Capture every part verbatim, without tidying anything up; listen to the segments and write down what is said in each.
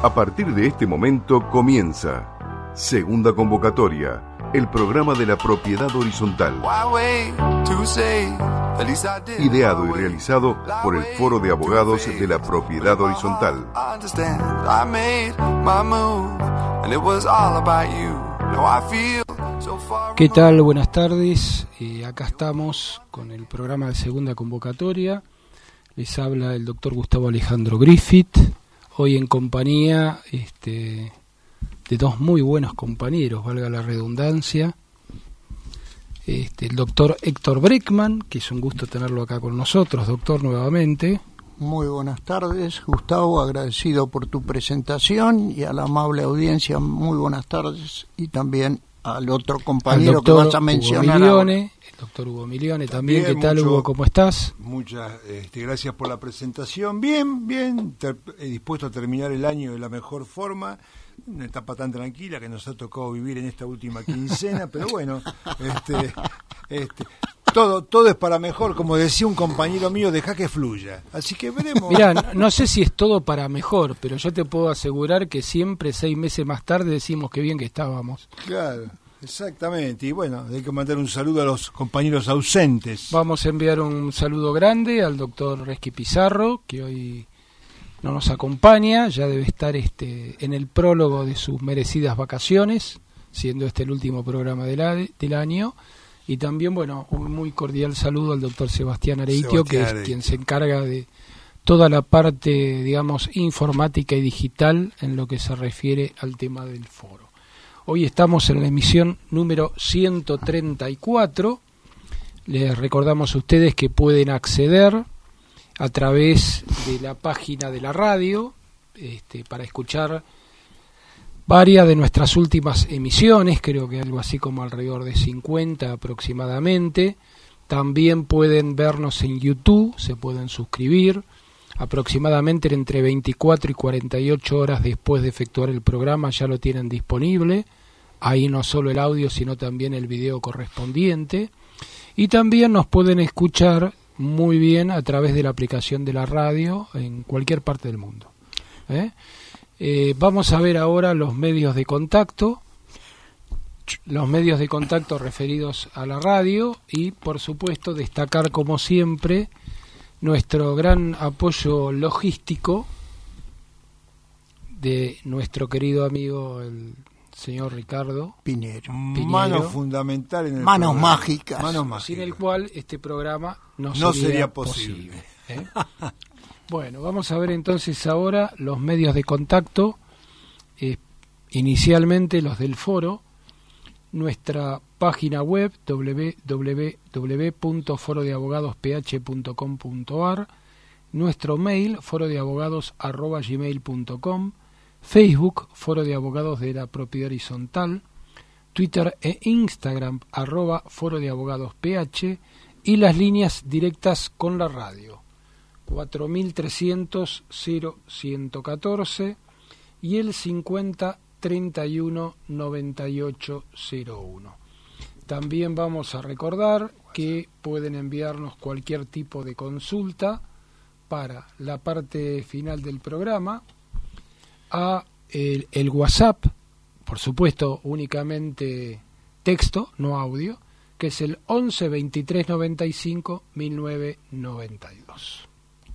A partir de este momento comienza Segunda Convocatoria, el programa de la propiedad horizontal. Ideado y realizado por el Foro de Abogados de la Propiedad Horizontal. ¿Qué tal? Buenas tardes. Eh, acá estamos con el programa de Segunda Convocatoria. Les habla el doctor Gustavo Alejandro Griffith, hoy en compañía este, de dos muy buenos compañeros, valga la redundancia. Este, el doctor Héctor Breckman, que es un gusto tenerlo acá con nosotros, doctor, nuevamente. Muy buenas tardes, Gustavo, agradecido por tu presentación, y a la amable audiencia, muy buenas tardes, y también al otro compañero que vas a mencionar. Hugo Milione, el doctor Hugo Milione también. también. ¿Qué tal, mucho, Hugo? ¿Cómo estás? Muchas este, gracias por la presentación. Bien, bien, ter, dispuesto a terminar el año de la mejor forma. Una etapa tan tranquila que nos ha tocado vivir en esta última quincena, pero bueno, este, este, todo, todo es para mejor, como decía un compañero mío, deja que fluya. Así que veremos. Mirá, no, no sé si es todo para mejor, pero yo te puedo asegurar que siempre, seis meses más tarde, decimos que bien que estábamos. Claro, exactamente. Y bueno, hay que mandar un saludo a los compañeros ausentes. Vamos a enviar un saludo grande al doctor Resqui Pizarro, que hoy no nos acompaña, ya debe estar este en el prólogo de sus merecidas vacaciones, siendo este el último programa del, a, del año. Y también, bueno, un muy cordial saludo al doctor Sebastián Areitio, que es quien se encarga de toda la parte, digamos, informática y digital en lo que se refiere al tema del foro. Hoy estamos en la emisión número ciento treinta y cuatro. Les recordamos a ustedes que pueden acceder a través de la página de la radio este, para escuchar varias de nuestras últimas emisiones, creo que algo así como alrededor de cincuenta aproximadamente. También pueden vernos en YouTube, se pueden suscribir aproximadamente entre veinticuatro y cuarenta y ocho horas después de efectuar el programa, ya lo tienen disponible. Ahí no solo el audio, sino también el video correspondiente. Y también nos pueden escuchar muy bien a través de la aplicación de la radio en cualquier parte del mundo. ¿Eh? Eh, vamos a ver ahora los medios de contacto, los medios de contacto referidos a la radio, y por supuesto destacar como siempre nuestro gran apoyo logístico de nuestro querido amigo el señor Ricardo Piñero, Piñero. Mano fundamental en el Manos programa. mágicas. Manos mágicas. Sin el cual este programa no, no sería, sería posible. posible ¿eh? Bueno, vamos a ver entonces ahora los medios de contacto. Eh, inicialmente los del foro, nuestra página web doble u doble u doble u punto foro de abogados p h punto com punto a r, nuestro mail foro de abogados arroba gmail punto com, Facebook Foro de Abogados de la Propiedad Horizontal, Twitter e Instagram arroba Foro de Abogados P H, y las líneas directas con la radio cuatro mil trescientos cero ciento catorce y el cincuenta treinta y uno noventa y ocho cero uno. También vamos a recordar que pueden enviarnos cualquier tipo de consulta para la parte final del programa a el, el WhatsApp, por supuesto únicamente texto, no audio, que es el once veintitrés noventa y cinco mil novecientos noventa y dos.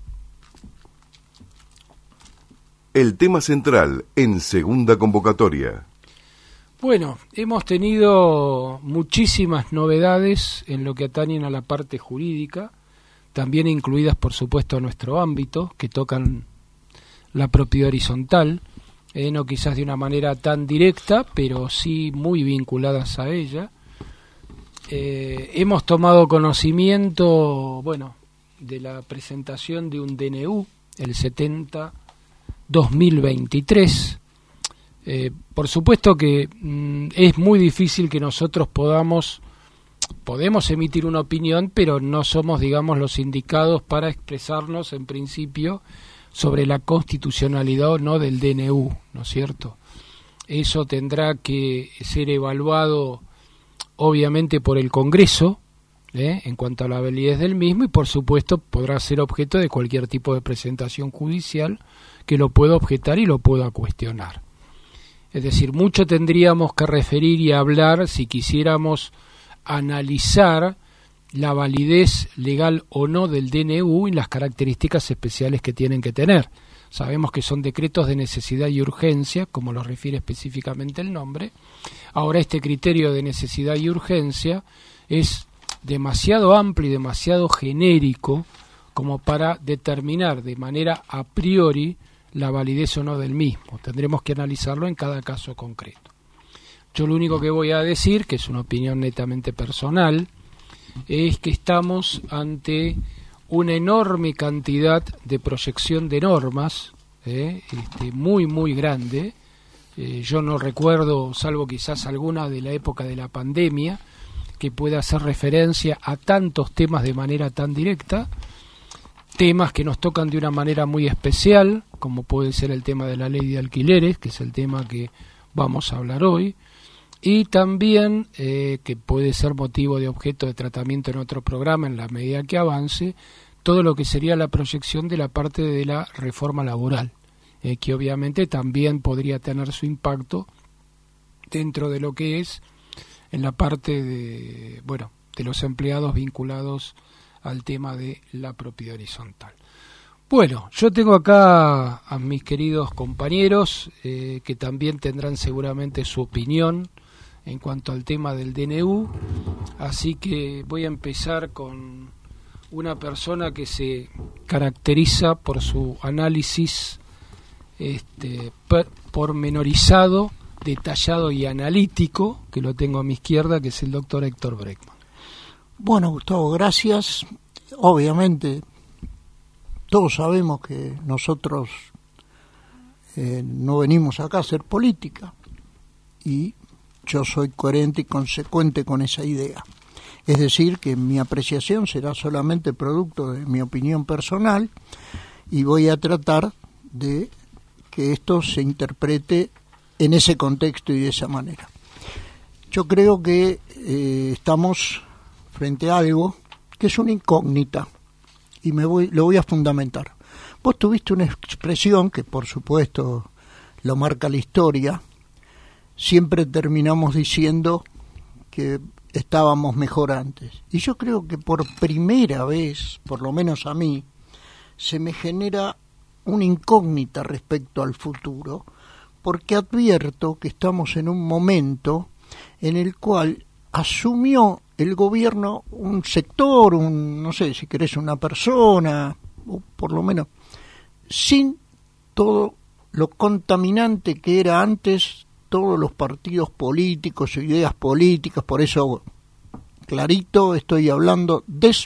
El tema central en Segunda Convocatoria. Bueno, hemos tenido muchísimas novedades en lo que atañen a la parte jurídica, también incluidas por supuesto a nuestro ámbito, que tocan la propiedad horizontal, eh, no quizás de una manera tan directa, pero sí muy vinculadas a ella. Eh, hemos tomado conocimiento, bueno, de la presentación de un D N U, el setenta dos mil veintitrés. Eh, por supuesto que mm, es muy difícil que nosotros podamos podemos emitir una opinión, pero no somos, digamos, los indicados para expresarnos en principio sobre la constitucionalidad o no del D N U, ¿no es cierto? Eso tendrá que ser evaluado obviamente por el Congreso, ¿eh? en cuanto a la validez del mismo, y por supuesto podrá ser objeto de cualquier tipo de presentación judicial que lo pueda objetar y lo pueda cuestionar. Es decir, mucho tendríamos que referir y hablar si quisiéramos analizar la validez legal o no del D N U y las características especiales que tienen que tener. Sabemos que son decretos de necesidad y urgencia, como lo refiere específicamente el nombre. Ahora, este criterio de necesidad y urgencia es demasiado amplio y demasiado genérico como para determinar de manera a priori la validez o no del mismo. Tendremos que analizarlo en cada caso concreto. Yo lo único que voy a decir, que es una opinión netamente personal, es que estamos ante una enorme cantidad de proyección de normas, eh, este, muy, muy grande. Eh, yo no recuerdo, salvo quizás alguna de la época de la pandemia, que pueda hacer referencia a tantos temas de manera tan directa, temas que nos tocan de una manera muy especial, como puede ser el tema de la ley de alquileres, que es el tema que vamos a hablar hoy, y también eh, que puede ser motivo de objeto de tratamiento en otro programa en la medida que avance, todo lo que sería la proyección de la parte de la reforma laboral, eh, que obviamente también podría tener su impacto dentro de lo que es en la parte de, bueno, de los empleados vinculados al tema de la propiedad horizontal. Bueno, yo tengo acá a mis queridos compañeros eh, que también tendrán seguramente su opinión en cuanto al tema del D N U, así que voy a empezar con una persona que se caracteriza por su análisis este, per, pormenorizado, detallado y analítico, que lo tengo a mi izquierda, que es el doctor Héctor Breckman. Bueno, Gustavo, gracias. Obviamente, todos sabemos que nosotros eh, no venimos acá a hacer política, y yo soy coherente y consecuente con esa idea. Es decir, que mi apreciación será solamente producto de mi opinión personal, y voy a tratar de que esto se interprete en ese contexto y de esa manera. Yo creo que eh, estamos frente a algo que es una incógnita, y me voy, lo voy a fundamentar. Vos tuviste una expresión que, por supuesto, lo marca la historia. Siempre terminamos diciendo que estábamos mejor antes. Y yo creo que por primera vez, por lo menos a mí, se me genera una incógnita respecto al futuro, porque advierto que estamos en un momento en el cual asumió el gobierno un sector, un, no sé si querés, una persona, o por lo menos, sin todo lo contaminante que era antes todos los partidos políticos, ideas políticas. Por eso, clarito, estoy hablando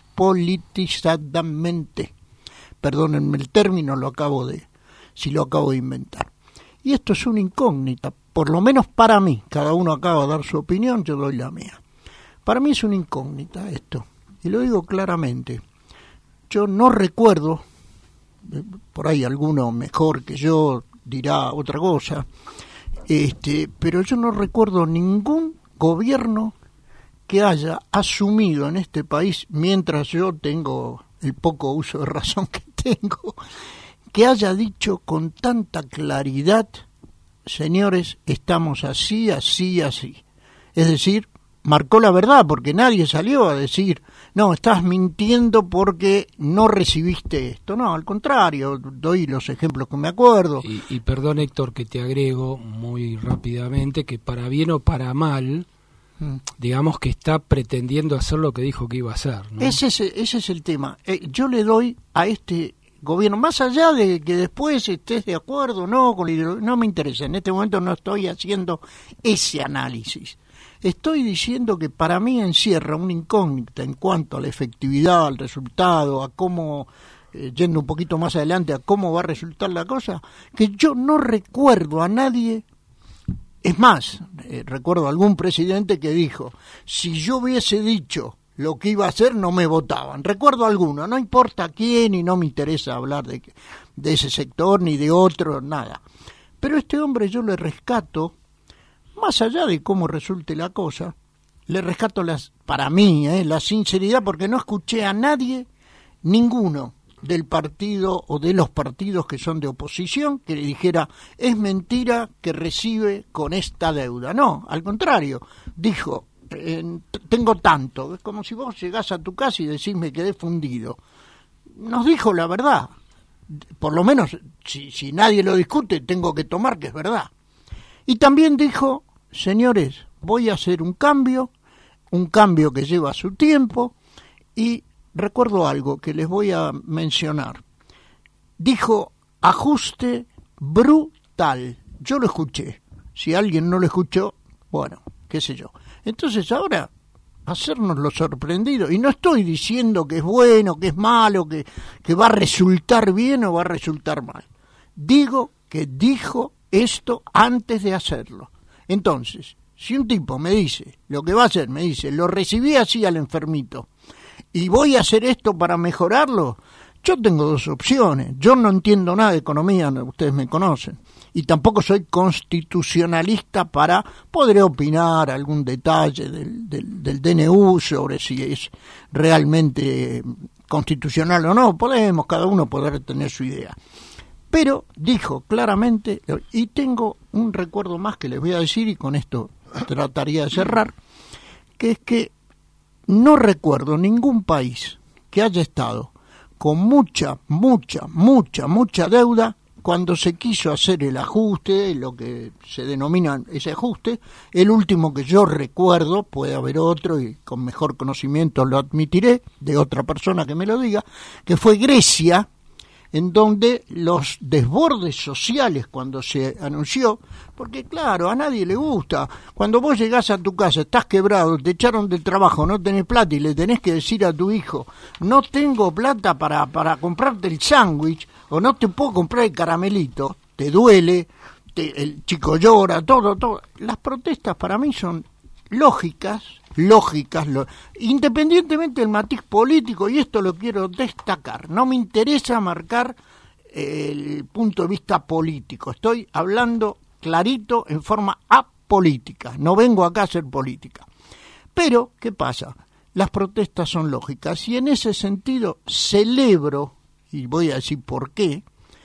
despolitizadamente. Perdónenme el término, lo acabo de, si lo acabo de inventar. Y esto es una incógnita, por lo menos para mí. Cada uno acaba de dar su opinión, yo doy la mía. Para mí es una incógnita esto, y lo digo claramente. Yo no recuerdo, por ahí alguno mejor que yo dirá otra cosa, este, pero yo no recuerdo ningún gobierno que haya asumido en este país, mientras yo tengo el poco uso de razón que tengo, que haya dicho con tanta claridad: señores, estamos así, así, así. Es decir, marcó la verdad, porque nadie salió a decir, no, estás mintiendo porque no recibiste esto. No, al contrario, doy los ejemplos que me acuerdo. Y, y perdón, Héctor, que te agrego muy rápidamente que para bien o para mal, mm. digamos que está pretendiendo hacer lo que dijo que iba a hacer, ¿no? Ese es, ese es el tema. Eh, yo le doy a este gobierno, más allá de que después estés de acuerdo o no, con la, no me interesa, en este momento no estoy haciendo ese análisis. Estoy diciendo que para mí encierra una incógnita en cuanto a la efectividad, al resultado, a cómo, eh, yendo un poquito más adelante, a cómo va a resultar la cosa, que yo no recuerdo a nadie. Es más, eh, recuerdo a algún presidente que dijo, si yo hubiese dicho lo que iba a hacer, no me votaban. Recuerdo a alguno, no importa quién, y no me interesa hablar de, de ese sector ni de otro, nada. Pero este hombre yo le rescato, más allá de cómo resulte la cosa, le rescato las, para mí, eh, la sinceridad, porque no escuché a nadie, ninguno del partido o de los partidos que son de oposición, que le dijera, es mentira que recibe con esta deuda. No, al contrario, dijo, eh, tengo tanto. Es como si vos llegás a tu casa y decís, me quedé fundido. Nos dijo la verdad. Por lo menos, si, si nadie lo discute, tengo que tomar que es verdad. Y también dijo, señores, voy a hacer un cambio, un cambio que lleva su tiempo, y recuerdo algo que les voy a mencionar. Dijo, ajuste brutal. Yo lo escuché. Si alguien no lo escuchó, bueno, qué sé yo. Entonces ahora, hacernos lo sorprendido. Y no estoy diciendo que es bueno, que es malo, que, que va a resultar bien o va a resultar mal. Digo que dijo esto antes de hacerlo. Entonces, si un tipo me dice, lo que va a hacer, me dice, lo recibí así al enfermito, y voy a hacer esto para mejorarlo, yo tengo dos opciones. Yo no entiendo nada de economía, ustedes me conocen, y tampoco soy constitucionalista para poder opinar algún detalle del, del, del D N U sobre si es realmente constitucional o no. Podemos, cada uno poder tener su idea. Pero dijo claramente, y tengo un recuerdo más que les voy a decir, y con esto trataría de cerrar, que es que no recuerdo ningún país que haya estado con mucha, mucha, mucha, mucha deuda cuando se quiso hacer el ajuste, lo que se denomina ese ajuste. El último que yo recuerdo, puede haber otro y con mejor conocimiento lo admitiré, de otra persona que me lo diga, que fue Grecia, en donde los desbordes sociales cuando se anunció, porque claro, a nadie le gusta, cuando vos llegás a tu casa, estás quebrado, te echaron del trabajo, no tenés plata y le tenés que decir a tu hijo, no tengo plata para, para comprarte el sándwich, o no te puedo comprar el caramelito, te duele, te, el chico llora, todo, todo. Las protestas para mí son lógicas, lógicas, lo, independientemente del matiz político, y esto lo quiero destacar, no me interesa marcar eh, el punto de vista político, estoy hablando clarito en forma apolítica, no vengo acá a hacer política. Pero, ¿qué pasa? Las protestas son lógicas, y en ese sentido celebro, y voy a decir por qué,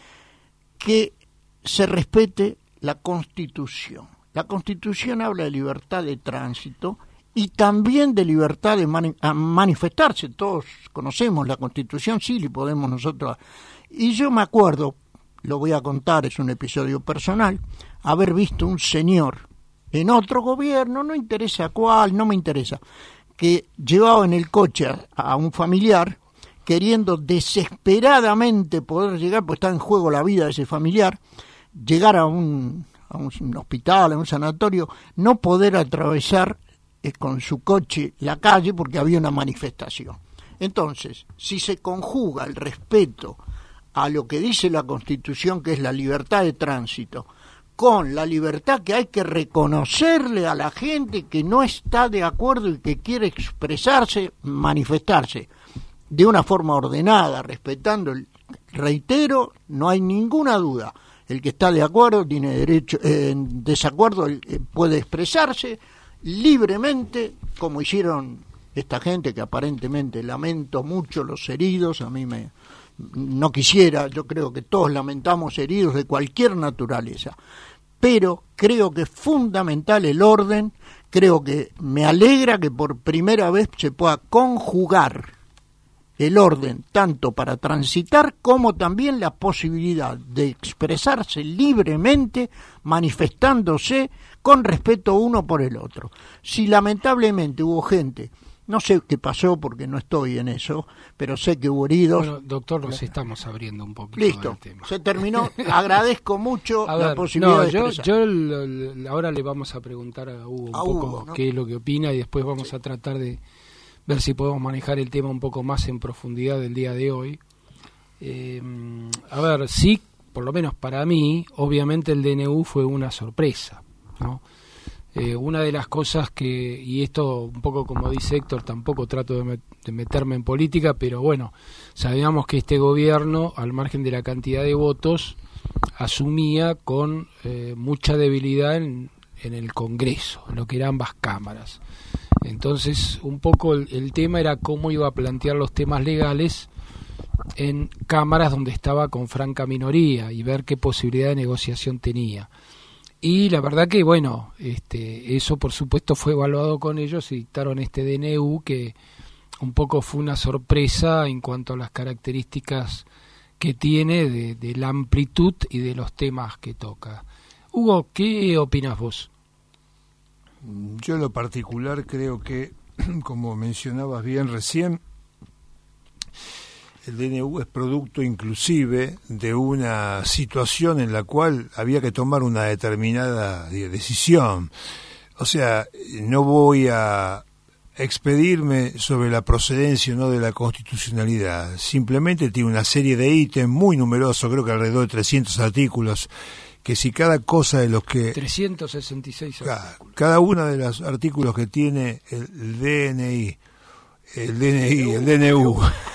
que se respete la Constitución. La Constitución habla de libertad de tránsito y también de libertad de mani- manifestarse. Todos conocemos la Constitución, sí, y podemos nosotros. Y yo me acuerdo, lo voy a contar, es un episodio personal, haber visto un señor en otro gobierno, no interesa cuál, no me interesa, que llevaba en el coche a, a un familiar, queriendo desesperadamente poder llegar, pues está en juego la vida de ese familiar, llegar a un, a un hospital, a un sanatorio, no poder atravesar eh, con su coche la calle porque había una manifestación. Entonces, si se conjuga el respeto a lo que dice la Constitución, que es la libertad de tránsito, con la libertad que hay que reconocerle a la gente que no está de acuerdo y que quiere expresarse, manifestarse de una forma ordenada, respetando el, reitero, no hay ninguna duda, el que está de acuerdo tiene derecho, eh, en desacuerdo eh, puede expresarse libremente, como hicieron esta gente que aparentemente, lamento mucho los heridos, a mí me no quisiera, yo creo que todos lamentamos heridos de cualquier naturaleza, pero creo que es fundamental el orden, creo que me alegra que por primera vez se pueda conjugar el orden, tanto para transitar como también la posibilidad de expresarse libremente, manifestándose con respeto uno por el otro. Si lamentablemente hubo gente, no sé qué pasó porque no estoy en eso, pero sé que hubo heridos. Bueno, doctor, nos estamos abriendo un poquito. Listo, del tema. Se terminó. Agradezco mucho a la ver, posibilidad no, de yo, expresar. yo lo, lo, ahora le vamos a preguntar a Hugo un a poco Hugo, ¿no? qué es lo que opina y después vamos sí. a tratar de ver si podemos manejar el tema un poco más en profundidad del día de hoy. Eh, a ver, sí, por lo menos para mí, obviamente el D N U fue una sorpresa, ¿no? Eh, una de las cosas que, y esto un poco como dice Héctor, tampoco trato de, met, de meterme en política, pero bueno, sabíamos que este gobierno, al margen de la cantidad de votos, asumía con eh, mucha debilidad en, en el Congreso, en lo que eran ambas cámaras. Entonces, un poco el, el tema era cómo iba a plantear los temas legales en cámaras donde estaba con franca minoría y ver qué posibilidad de negociación tenía. Y la verdad que, bueno, este, eso por supuesto fue evaluado con ellos y dictaron este D N U que un poco fue una sorpresa en cuanto a las características que tiene de, de la amplitud y de los temas que toca. Hugo, ¿qué opinas vos? Yo en lo particular creo que, como mencionabas bien recién, el D N U es producto inclusive de una situación en la cual había que tomar una determinada decisión. O sea, no voy a expedirme sobre la procedencia o no de la constitucionalidad. Simplemente tiene una serie de ítems muy numerosos, creo que alrededor de trescientos artículos, que si cada cosa de los que... trescientos sesenta y seis cada, cada uno de los artículos que tiene el D N I, el D N I, el D N U,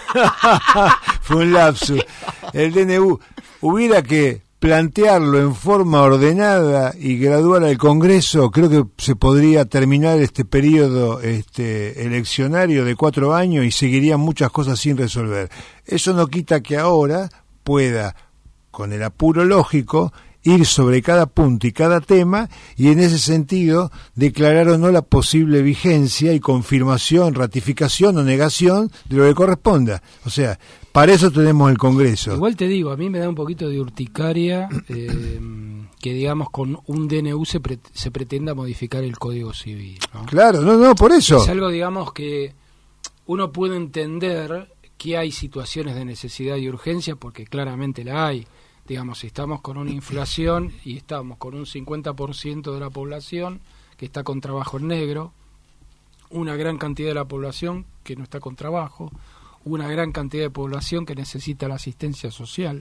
fue un lapsus, el D N U, hubiera que plantearlo en forma ordenada y gradual al Congreso, creo que se podría terminar este periodo este, eleccionario de cuatro años y seguirían muchas cosas sin resolver. Eso no quita que ahora pueda, con el apuro lógico, ir sobre cada punto y cada tema y en ese sentido declarar o no la posible vigencia y confirmación, ratificación o negación de lo que corresponda. O sea, para eso tenemos el Congreso. Igual te digo, a mí me da un poquito de urticaria eh, que digamos con un D N U se, pre- se pretenda modificar el Código Civil, ¿no? Claro, no, no, por eso. Es algo, digamos, que uno puede entender que hay situaciones de necesidad y urgencia porque claramente la hay. Digamos, estamos con una inflación y estamos con un cincuenta por ciento de la población que está con trabajo en negro, una gran cantidad de la población que no está con trabajo, una gran cantidad de población que necesita la asistencia social.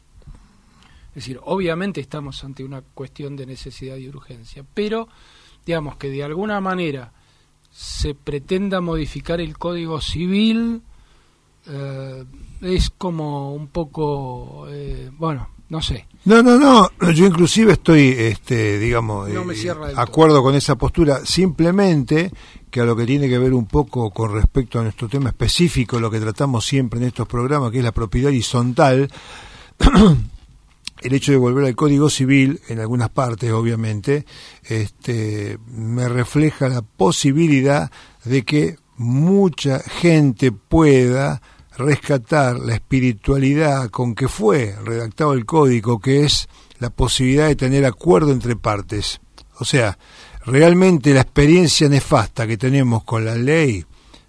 Es decir, obviamente estamos ante una cuestión de necesidad y urgencia, pero digamos que de alguna manera se pretenda modificar el Código Civil, eh, es como un poco, eh, bueno, no sé. No, no, no, yo inclusive estoy, este, digamos, no me eh, cierra del acuerdo todo con esa postura, simplemente que a lo que tiene que ver un poco con respecto a nuestro tema específico, lo que tratamos siempre en estos programas, que es la propiedad horizontal, el hecho de volver al Código Civil, en algunas partes obviamente, este, me refleja la posibilidad de que mucha gente pueda rescatar la espiritualidad con que fue redactado el código, que es la posibilidad de tener acuerdo entre partes. O sea, realmente la experiencia nefasta que tenemos con la ley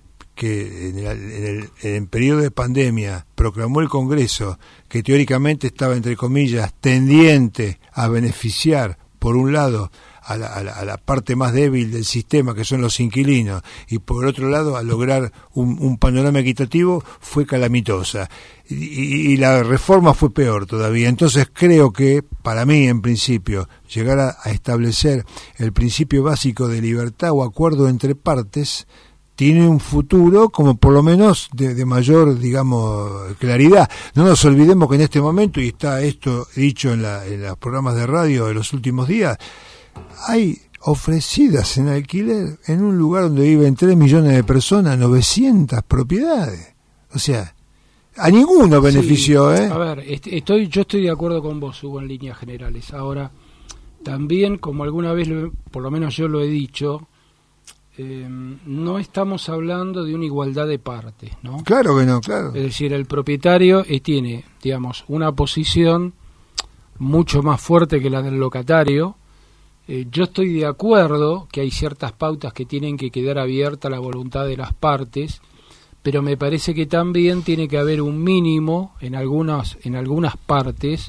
que en el, en el, en el periodo de pandemia proclamó el Congreso, que teóricamente estaba, entre comillas, tendiente a beneficiar, por un lado, a la, a la, a la parte más débil del sistema, que son los inquilinos, y por otro lado, a lograr un, un panorama equitativo, fue calamitosa. Y, y, y la reforma fue peor todavía. Entonces creo que, para mí, en principio, llegar a, a establecer el principio básico de libertad o acuerdo entre partes tiene un futuro como por lo menos de, de mayor, digamos, claridad. No nos olvidemos que en este momento, y está esto dicho en, la, en los programas de radio de los últimos días, hay ofrecidas en alquiler en un lugar donde viven tres millones de personas, novecientas propiedades. O sea, a ninguno benefició, sí, ¿eh? A ver, estoy, yo estoy de acuerdo con vos, Hugo, en líneas generales. Ahora, también, como alguna vez, lo, por lo menos yo lo he dicho, eh, no estamos hablando de una igualdad de partes, ¿no? Claro que no, claro. Es decir, el propietario eh, tiene, digamos, una posición mucho más fuerte que la del locatario. Eh, yo estoy de acuerdo que hay ciertas pautas que tienen que quedar abierta a la voluntad de las partes, pero me parece que también tiene que haber un mínimo en algunas, en algunas partes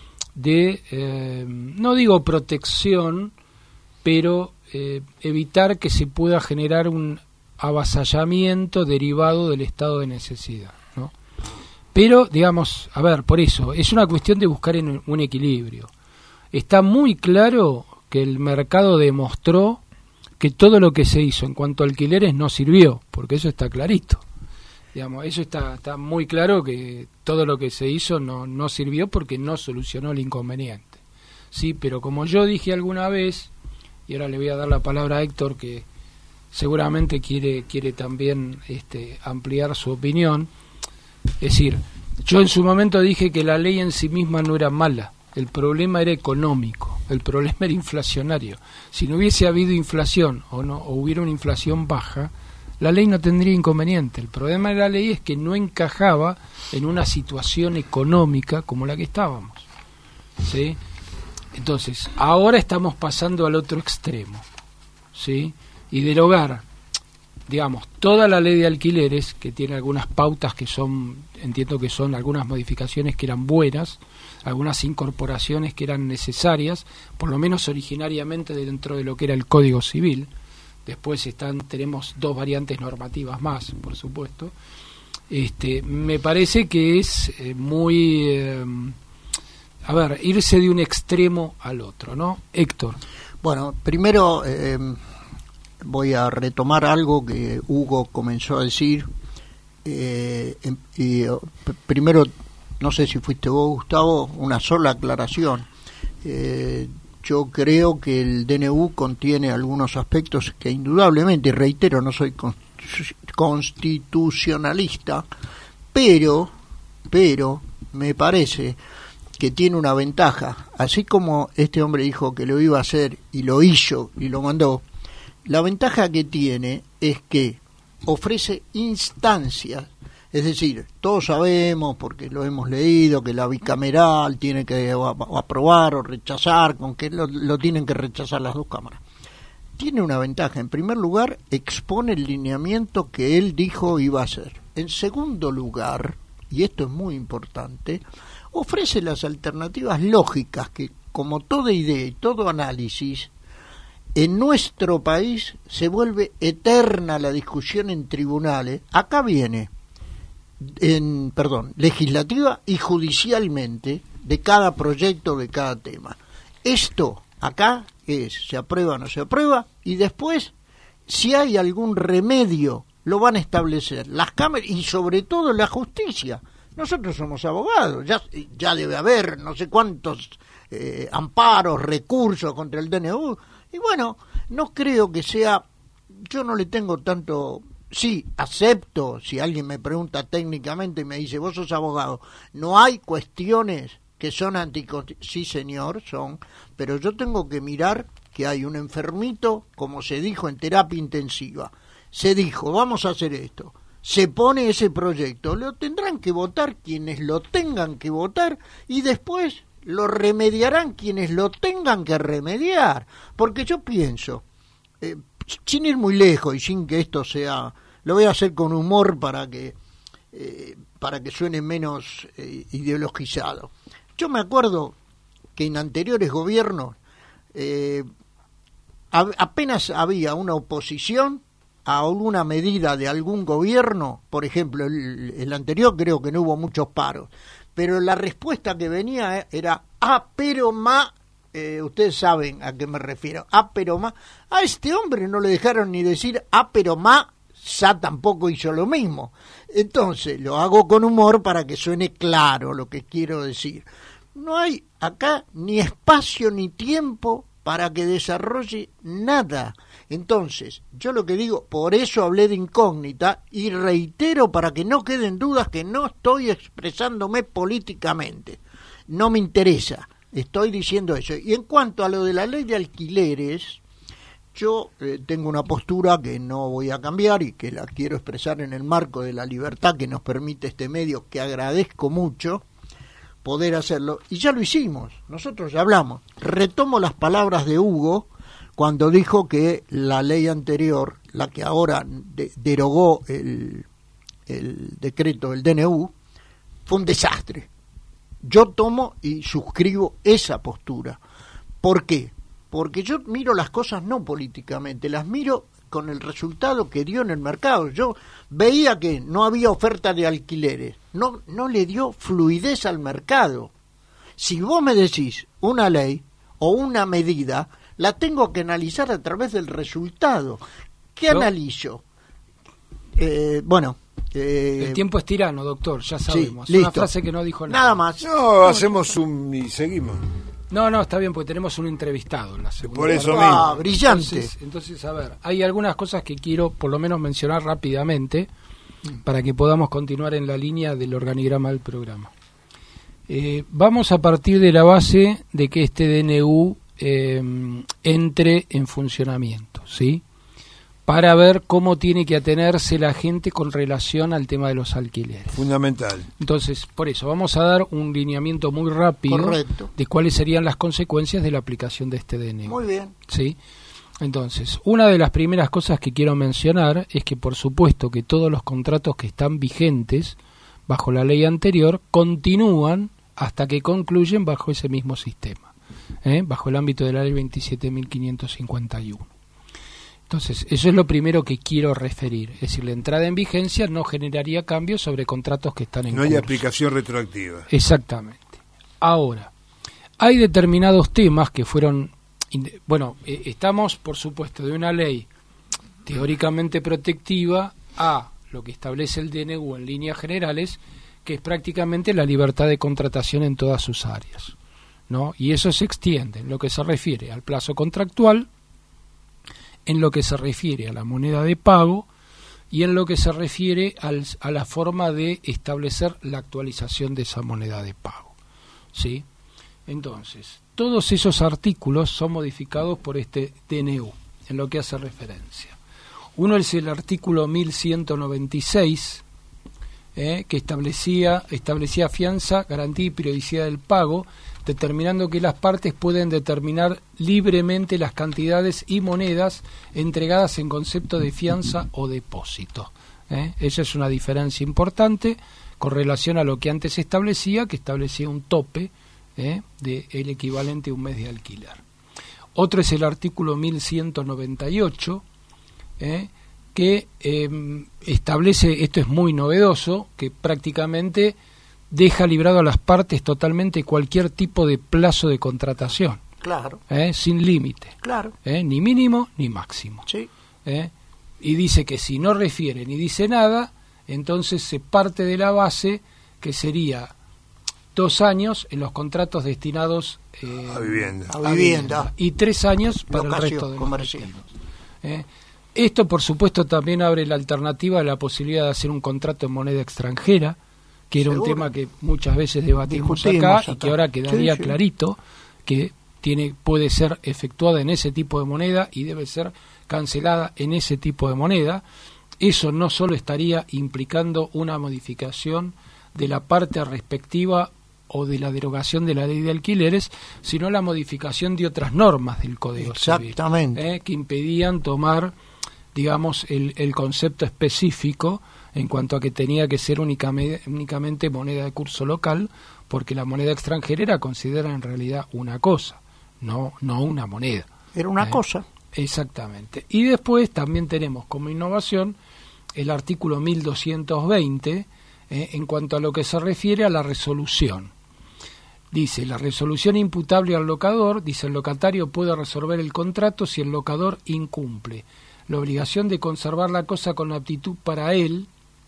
de, eh, no digo protección, pero eh, evitar que se pueda generar un avasallamiento derivado del estado de necesidad, ¿no? Pero, digamos, a ver, por eso, es una cuestión de buscar en un equilibrio. Está muy claro que el mercado demostró que todo lo que se hizo en cuanto a alquileres no sirvió, porque eso está clarito. Digamos, eso está, está muy claro que todo lo que se hizo no, no sirvió porque no solucionó el inconveniente. Sí, pero como yo dije alguna vez, y ahora le voy a dar la palabra a Héctor, que seguramente quiere quiere también este, ampliar su opinión. Es decir, yo en su momento dije que la ley en sí misma no era mala, el problema era económico, el problema era inflacionario. Si no hubiese habido inflación o no o hubiera una inflación baja, la ley no tendría inconveniente. El problema de la ley es que no encajaba en una situación económica como la que estábamos, ¿sí? Entonces, ahora estamos pasando al otro extremo, ¿sí? Y derogar, digamos, toda la ley de alquileres, que tiene algunas pautas que son, entiendo que son algunas modificaciones que eran buenas, algunas incorporaciones que eran necesarias, por lo menos originariamente dentro de lo que era el Código Civil. Después están tenemos dos variantes normativas más, por supuesto. Este, me parece que es eh, muy... Eh, a ver, irse de un extremo al otro, ¿no? Héctor. Bueno, primero eh, voy a retomar algo que Hugo comenzó a decir. Eh, y, p- primero, no sé si fuiste vos, Gustavo, una sola aclaración. Eh, yo creo que el D N U contiene algunos aspectos que indudablemente, y reitero, no soy constitucionalista, pero, pero me parece que tiene una ventaja, así como este hombre dijo que lo iba a hacer y lo hizo y lo mandó. La ventaja que tiene es que ofrece instancias, es decir, todos sabemos, porque lo hemos leído, que la bicameral tiene que aprobar o rechazar, con que lo, lo tienen que rechazar las dos cámaras. Tiene una ventaja, en primer lugar, expone el lineamiento que él dijo iba a hacer. En segundo lugar, y esto es muy importante, ofrece las alternativas lógicas que, como toda idea y todo análisis, en nuestro país se vuelve eterna la discusión en tribunales. Acá viene, en, perdón, legislativa y judicialmente, de cada proyecto, de cada tema. Esto acá es, se aprueba o no se aprueba, y después, si hay algún remedio, lo van a establecer las cámaras y sobre todo la justicia. Nosotros somos abogados, ya, ya debe haber no sé cuántos eh, amparos, recursos contra el D N U, y bueno, no creo que sea, yo no le tengo tanto, sí, acepto, si alguien me pregunta técnicamente y me dice, vos sos abogado, no hay cuestiones que son anticonstitucionales, sí señor, son, pero yo tengo que mirar que hay un enfermito, como se dijo en terapia intensiva, se dijo, vamos a hacer esto, se pone ese proyecto, lo tendrán que votar quienes lo tengan que votar y después lo remediarán quienes lo tengan que remediar, porque yo pienso, eh, sin ir muy lejos y sin que esto sea, lo voy a hacer con humor para que eh, para que suene menos eh, ideologizado. Yo me acuerdo que en anteriores gobiernos eh, a, apenas había una oposición a alguna medida de algún gobierno, por ejemplo, el, el anterior creo que no hubo muchos paros, pero la respuesta que venía era, ah, pero más, eh, ustedes saben a qué me refiero, ah, pero más, a este hombre no le dejaron ni decir, ah, pero más, Sá tampoco hizo lo mismo. Entonces, lo hago con humor para que suene claro lo que quiero decir. No hay acá ni espacio ni tiempo para que desarrolle nada. Entonces, yo lo que digo, por eso hablé de incógnita y reitero para que no queden dudas que no estoy expresándome políticamente. No me interesa, estoy diciendo eso. Y en cuanto a lo de la ley de alquileres, yo eh, tengo una postura que no voy a cambiar y que la quiero expresar en el marco de la libertad que nos permite este medio, que agradezco mucho poder hacerlo, y ya lo hicimos, nosotros ya hablamos. Retomo las palabras de Hugo cuando dijo que la ley anterior, la que ahora de, derogó el, el decreto del D N U, fue un desastre. Yo tomo y suscribo esa postura. ¿Por qué? Porque yo miro las cosas no políticamente, las miro con el resultado que dio en el mercado. Yo veía que no había oferta de alquileres, no, no le dio fluidez al mercado. Si vos me decís una ley o una medida, la tengo que analizar a través del resultado. ¿Qué ¿No? analizo? Eh, bueno... Eh, el tiempo es tirano, doctor, ya sabemos. Sí, una frase que no dijo nada. Nada más. No, hacemos un... y seguimos. No, no, está bien, porque tenemos un entrevistado en la segunda. Por eso parte. mismo. Ah, brillante. Entonces, entonces, a ver, hay algunas cosas que quiero por lo menos mencionar rápidamente para que podamos continuar en la línea del organigrama del programa. Eh, vamos a partir de la base de que este D N U eh, entre en funcionamiento, ¿sí? Para ver cómo tiene que atenerse la gente con relación al tema de los alquileres. Fundamental. Entonces, por eso, vamos a dar un lineamiento muy rápido Correcto. de cuáles serían las consecuencias de la aplicación de este D N U. Muy bien. ¿Sí? Entonces, una de las primeras cosas que quiero mencionar es que, por supuesto, que todos los contratos que están vigentes bajo la ley anterior continúan hasta que concluyen bajo ese mismo sistema, ¿eh? Bajo el ámbito de la ley veintisiete mil quinientos cincuenta y uno. Entonces, eso es lo primero que quiero referir. Es decir, la entrada en vigencia no generaría cambios sobre contratos que están en No hay curso. aplicación retroactiva. Exactamente. Ahora, hay determinados temas que fueron... Bueno, eh, estamos, por supuesto, de una ley teóricamente protectiva a lo que establece el D N U en líneas generales, que es prácticamente la libertad de contratación en todas sus áreas, ¿no? Y eso se extiende en lo que se refiere al plazo contractual, en lo que se refiere a la moneda de pago y en lo que se refiere al, a la forma de establecer la actualización de esa moneda de pago, ¿sí? Entonces, todos esos artículos son modificados por este D N U, en lo que hace referencia. Uno es el artículo mil ciento noventa y seis, eh, que establecía, establecía fianza, garantía y periodicidad del pago, determinando que las partes pueden determinar libremente las cantidades y monedas entregadas en concepto de fianza o depósito. ¿eh? Esa es una diferencia importante con relación a lo que antes se establecía, que establecía un tope ¿eh? de el equivalente a un mes de alquiler. Otro es el artículo mil ciento noventa y ocho, ¿eh? que eh, establece, esto es muy novedoso, que prácticamente deja librado a las partes totalmente cualquier tipo de plazo de contratación. Claro. ¿eh? Sin límite. Claro. ¿eh? Ni mínimo ni máximo. Sí. ¿eh? Y dice que si no refiere ni dice nada, entonces se parte de la base que sería dos años en los contratos destinados eh, a vivienda. A vivienda. Y tres años para Locación el resto de los comercial. destinos. ¿eh? Esto, por supuesto, también abre la alternativa de la posibilidad de hacer un contrato en moneda extranjera, que era Seguro. un tema que muchas veces debatimos Discutimos acá, acá. y que ahora quedaría Sí, sí. clarito que tiene puede ser efectuada en ese tipo de moneda y debe ser cancelada en ese tipo de moneda. Eso no solo estaría implicando una modificación de la parte respectiva o de la derogación de la ley de alquileres, sino la modificación de otras normas del Código Civil, Exactamente. ¿eh? que impedían tomar, digamos, el, el concepto específico en cuanto a que tenía que ser únicamente, únicamente moneda de curso local, porque la moneda extranjera era considerada en realidad una cosa, no, no una moneda. Era una ¿eh? cosa. Exactamente. Y después también tenemos como innovación el artículo mil doscientos veinte eh, en cuanto a lo que se refiere a la resolución. Dice, la resolución imputable al locador, dice, el locatario puede resolver el contrato si el locador incumple la obligación de conservar la cosa con aptitud para él,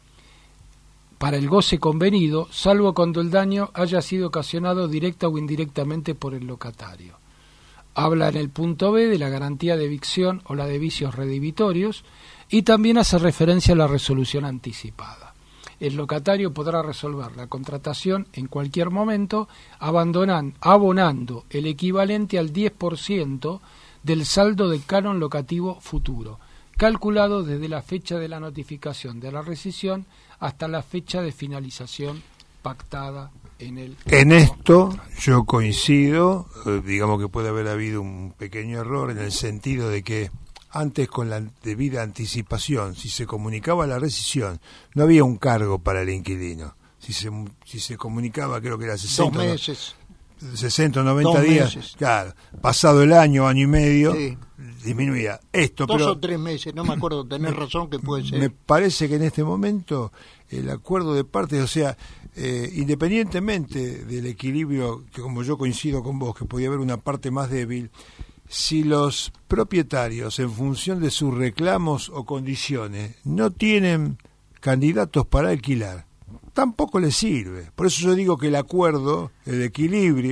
para el goce convenido, salvo cuando el daño haya sido ocasionado directa o indirectamente por el locatario. Habla en el punto B de la garantía de evicción o la de vicios redivitorios y también hace referencia a la resolución anticipada. El locatario podrá resolver la contratación en cualquier momento abandonan, abonando el equivalente al diez por ciento del saldo del canon locativo futuro, calculado desde la fecha de la notificación de la rescisión hasta la fecha de finalización pactada en el... En esto yo coincido, eh, digamos que puede haber habido un pequeño error en el sentido de que antes, con la debida anticipación, si se comunicaba la rescisión, no había un cargo para el inquilino. Si se, si se comunicaba, creo que era sesenta, Dos meses. sesenta o noventa Dos días, meses. claro, pasado el año, año y medio, Sí. disminuía. Esto, Dos pero o tres meses, no me acuerdo, tenés razón que puede ser. me parece que en este momento el acuerdo de partes, o sea, eh, independientemente del equilibrio, que como yo coincido con vos, que podía haber una parte más débil, si los propietarios, en función de sus reclamos o condiciones, no tienen candidatos para alquilar, tampoco les sirve. Por eso yo digo que el acuerdo, el equilibrio,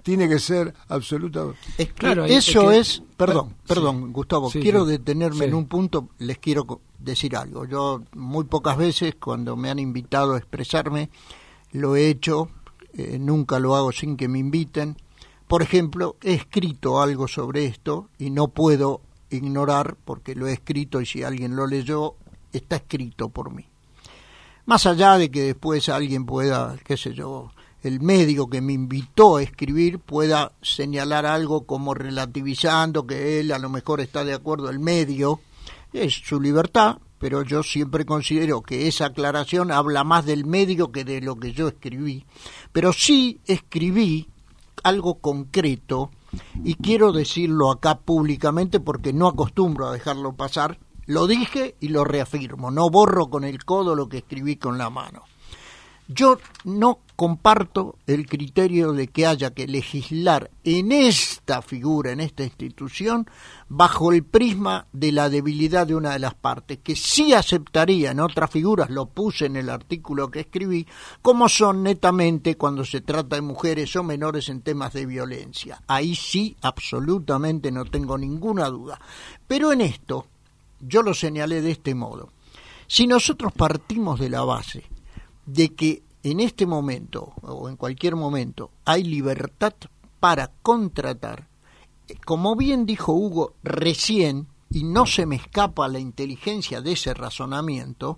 tiene que ser absoluta. Es que Claro, ahí eso es que- es, perdón, Sí. perdón, Gustavo, Sí, quiero sí. detenerme Sí. en un punto, les quiero co- decir algo. Yo muy pocas veces cuando me han invitado a expresarme lo he hecho, eh, nunca lo hago sin que me inviten. Por ejemplo, he escrito algo sobre esto y no puedo ignorar porque lo he escrito y si alguien lo leyó, está escrito por mí. Más allá de que después alguien pueda, qué sé yo, el medio que me invitó a escribir pueda señalar algo como relativizando que él a lo mejor está de acuerdo, el medio, es su libertad, pero yo siempre considero que esa aclaración habla más del medio que de lo que yo escribí. Pero sí escribí algo concreto y quiero decirlo acá públicamente porque no acostumbro a dejarlo pasar. Lo dije y lo reafirmo, no borro con el codo lo que escribí con la mano. Yo no comparto el criterio de que haya que legislar en esta figura, en esta institución, bajo el prisma de la debilidad de una de las partes, que sí aceptaría en otras figuras, lo puse en el artículo que escribí, como son netamente cuando se trata de mujeres o menores en temas de violencia. Ahí sí, absolutamente no tengo ninguna duda. Pero en esto, yo lo señalé de este modo. Si nosotros partimos de la base de que en este momento o en cualquier momento hay libertad para contratar, como bien dijo Hugo recién, y no se me escapa la inteligencia de ese razonamiento,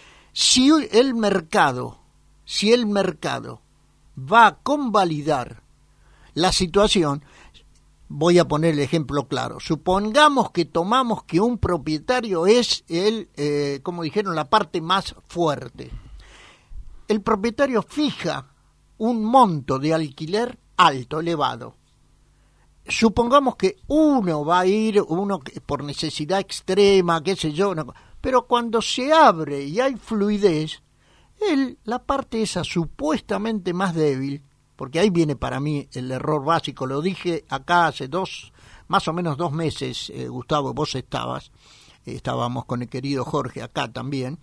si el mercado, si el mercado va a convalidar la situación, voy a poner el ejemplo claro. Supongamos que tomamos que un propietario es el, eh, como dijeron, la parte más fuerte. El propietario fija un monto de alquiler alto, elevado. Supongamos que uno va a ir, uno por necesidad extrema, qué sé yo, no, pero cuando se abre y hay fluidez, él, la parte esa supuestamente más débil, porque ahí viene para mí el error básico, lo dije acá hace dos, más o menos dos meses, eh, Gustavo, vos estabas, eh, estábamos con el querido Jorge acá también,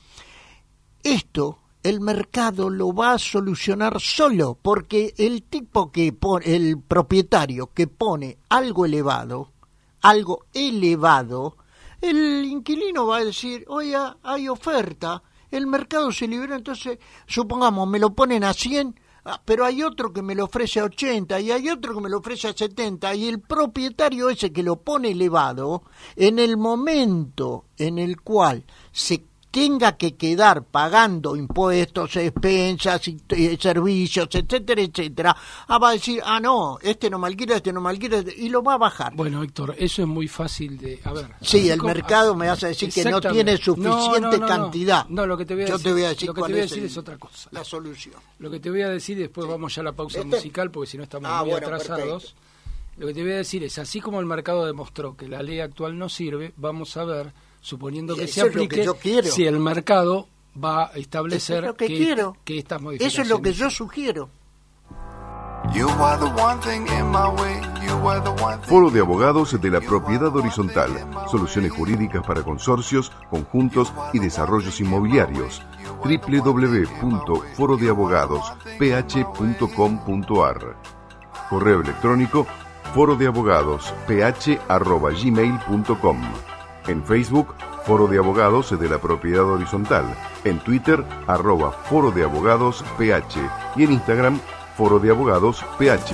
esto el mercado lo va a solucionar solo, porque el tipo que pone, el propietario que pone algo elevado, algo elevado, el inquilino va a decir, oye, hay oferta, el mercado se libera, entonces, supongamos, me lo ponen a cien, pero hay otro que me lo ofrece a ochenta, y hay otro que me lo ofrece a setenta, y el propietario ese que lo pone elevado, en el momento en el cual se tenga que quedar pagando impuestos, expensas, y, y servicios, etcétera, etcétera, ah, va a decir, ah, no, este no me alquila, este no me alquila, y lo va a bajar. Bueno, Héctor, eso es muy fácil de... A ver, sí, el ¿cómo? mercado me vas a decir que no tiene suficiente no, no, no, cantidad. No, lo que te voy a Yo decir, te voy a decir lo que cuál te voy a es decir el- es otra cosa. La solución. Lo que te voy a decir, después vamos ya a la pausa ¿Este? musical, porque si no estamos Ah, muy bueno, atrasados. perfecto. Lo que te voy a decir es, así como el mercado demostró que la ley actual no sirve, vamos a ver, suponiendo que Eso se es lo que aplique, yo quiero. si el mercado va a establecer Eso es lo que quiero. que estas modificaciones... Eso es lo que yo sugiero. You are the one thing in my way. You are the one thing. Foro de Abogados de la Propiedad Horizontal. Soluciones jurídicas para consorcios, conjuntos y desarrollos inmobiliarios. doble u doble u doble u punto foro de abogados p h punto com punto a r. Correo electrónico foro de abogados p h arroba gmail punto com. En Facebook, Foro de Abogados de la Propiedad Horizontal. En Twitter, arroba Foro de Abogados P H. Y en Instagram, Foro de Abogados P H.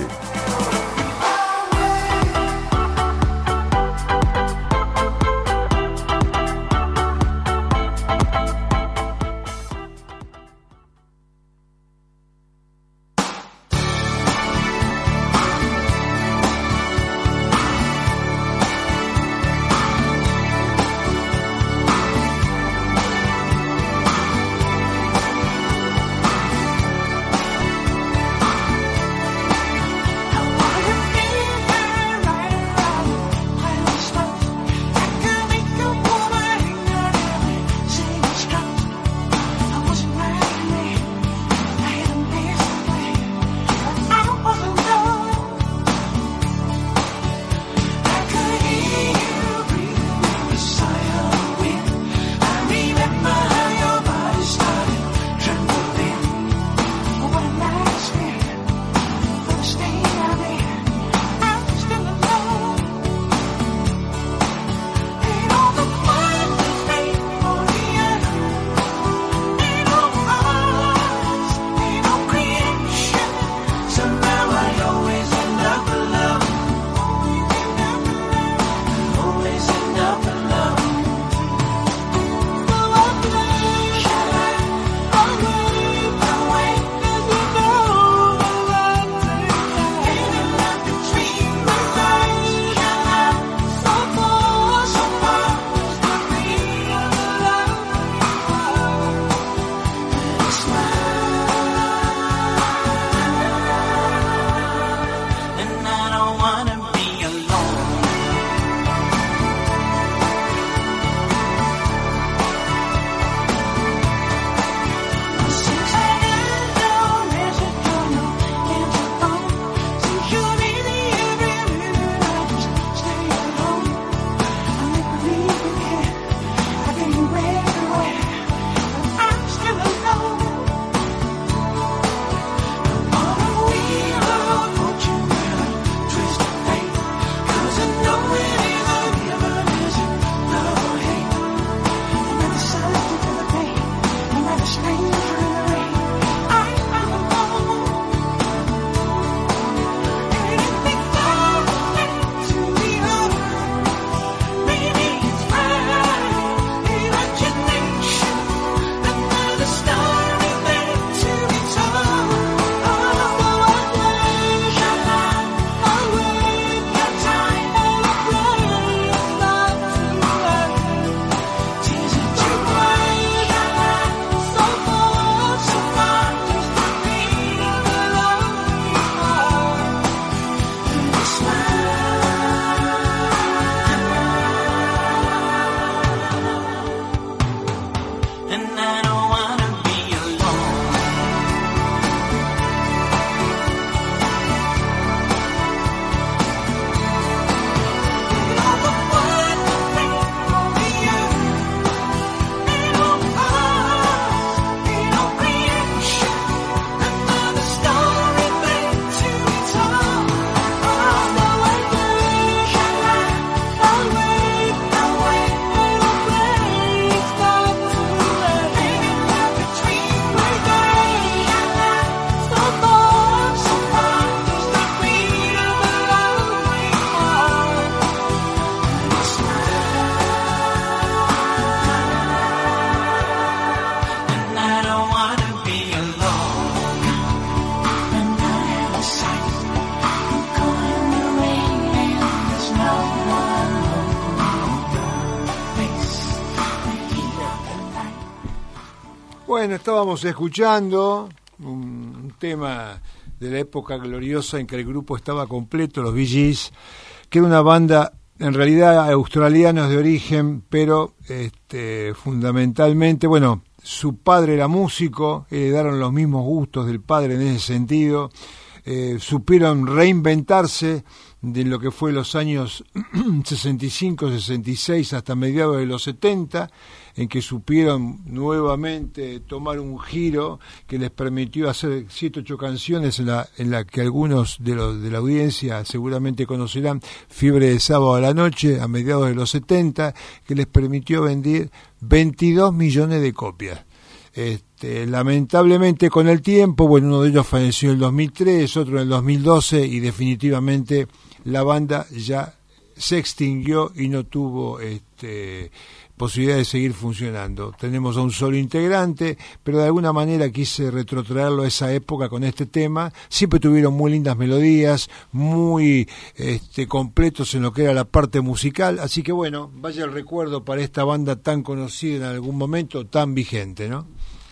Bueno, estábamos escuchando un tema de la época gloriosa en que el grupo estaba completo, los Bee Gees, que era una banda en realidad australianos de origen, pero este, fundamentalmente, bueno, su padre era músico, heredaron los mismos gustos del padre en ese sentido, eh, supieron reinventarse de lo que fue los años sesenta y cinco, sesenta y seis hasta mediados de los setenta, en que supieron nuevamente tomar un giro que les permitió hacer siete, ocho canciones en la, en la que algunos de los de la audiencia seguramente conocerán, Fiebre de Sábado a la Noche, a mediados de los setenta, que les permitió vender veintidós millones de copias. Este, lamentablemente con el tiempo, bueno, uno de ellos falleció en el dos mil tres, otro en el dos mil doce, y definitivamente la banda ya se extinguió y no tuvo este, posibilidad de seguir funcionando. Tenemos a un solo integrante, pero de alguna manera quise retrotraerlo a esa época con este tema. Siempre tuvieron muy lindas melodías, muy este, completos en lo que era la parte musical, así que bueno, vaya el recuerdo para esta banda tan conocida en algún momento, tan vigente, ¿no?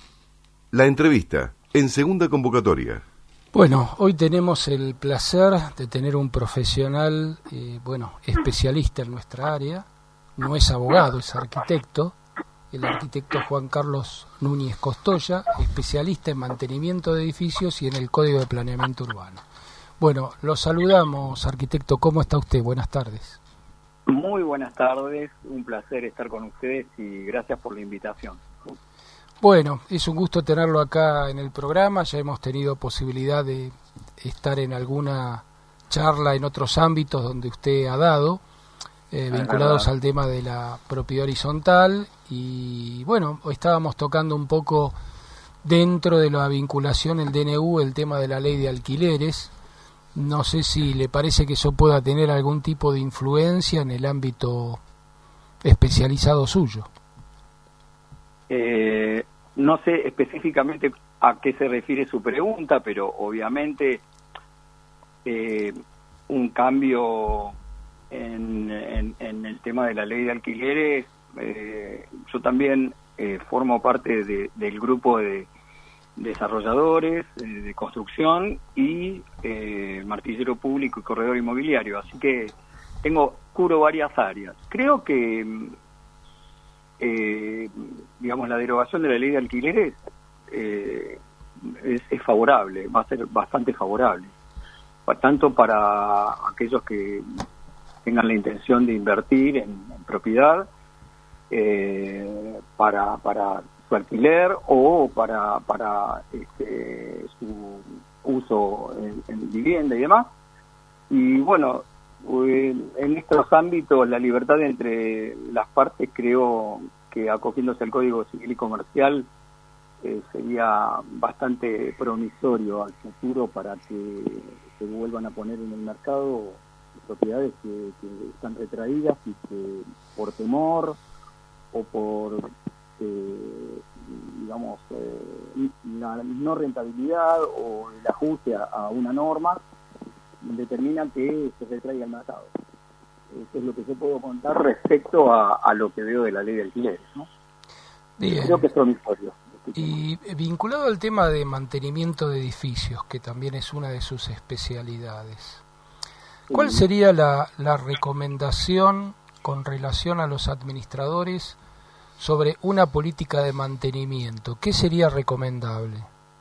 La entrevista en segunda convocatoria. Bueno, hoy tenemos el placer de tener un profesional, eh, bueno, especialista en nuestra área. No es abogado, es arquitecto, el arquitecto Juan Carlos Núñez Costoya, especialista en mantenimiento de edificios y en el Código de Planeamiento Urbano. Bueno, lo saludamos, arquitecto, ¿cómo está usted? Buenas tardes. Muy buenas tardes, un placer estar con ustedes y gracias por la invitación. Bueno, es un gusto tenerlo acá en el programa, ya hemos tenido posibilidad de estar en alguna charla en otros ámbitos donde usted ha dado, eh, vinculados al tema de la propiedad horizontal, y bueno, hoy estábamos tocando un poco dentro de la vinculación, el D N U, el tema de la ley de alquileres. No sé si le parece que eso pueda tener algún tipo de influencia en el ámbito especializado suyo. Eh, no sé específicamente a qué se refiere su pregunta, pero obviamente eh, un cambio en, en, en el tema de la ley de alquileres, eh, yo también eh, formo parte de, del grupo de desarrolladores eh, de construcción y eh, martillero público y corredor inmobiliario, así que tengo cubro varias áreas. Creo que Eh, digamos, la derogación de la ley de alquileres eh, es, es favorable, va a ser bastante favorable, tanto para aquellos que tengan la intención de invertir en, en propiedad eh, para para su alquiler o para para este, su uso en, en vivienda y demás. Y bueno, en estos ámbitos la libertad entre las partes, creo que acogiéndose al Código Civil y Comercial eh, sería bastante promisorio al futuro para que se vuelvan a poner en el mercado propiedades que, que están retraídas y que por temor o por eh, digamos eh, la no rentabilidad o el ajuste a, a una norma determina que se retraiga el mercado. Eso es lo que yo puedo contar respecto a, a lo que veo de la ley de alquileres, ¿no? Bien. Creo que es promisorio. Y vinculado al tema de mantenimiento de edificios, que también es una de sus especialidades, ¿cuál Sí. sería la, la recomendación con relación a los administradores sobre una política de mantenimiento? ¿Qué sería recomendable?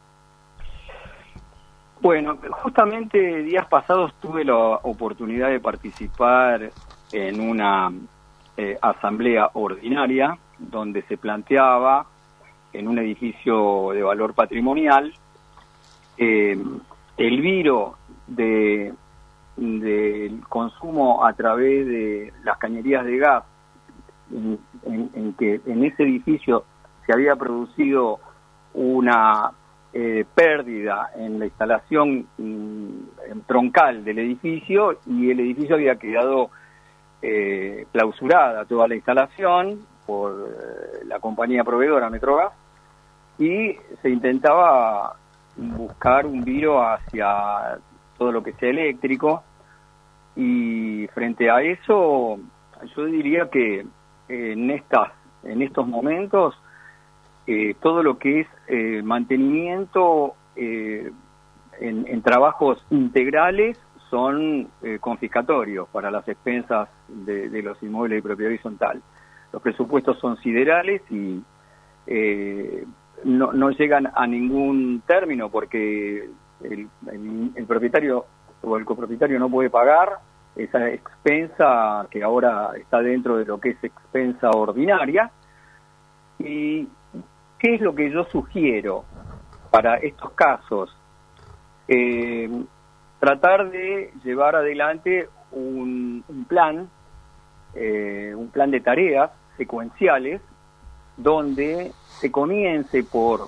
Bueno, justamente días pasados tuve la oportunidad de participar en una eh, asamblea ordinaria donde se planteaba en un edificio de valor patrimonial eh, el viro de del consumo a través de las cañerías de gas, en, en, en que en ese edificio se había producido una Eh, pérdida en la instalación mm, troncal del edificio, y el edificio había quedado eh, clausurada toda la instalación por eh, la compañía proveedora Metrogas, y se intentaba buscar un viro hacia todo lo que sea eléctrico, y frente a eso yo diría que en estas en estos momentos eh, todo lo que es eh, mantenimiento eh, en, en trabajos integrales son eh, confiscatorios para las expensas de, de los inmuebles de propiedad horizontal. Los presupuestos son siderales y eh, no, no llegan a ningún término porque el, el, el propietario o el copropietario no puede pagar esa expensa que ahora está dentro de lo que es expensa ordinaria. ¿Y qué es lo que yo sugiero para estos casos? Eh, tratar de llevar adelante un, un plan, eh, un plan de tareas secuenciales, donde se comience por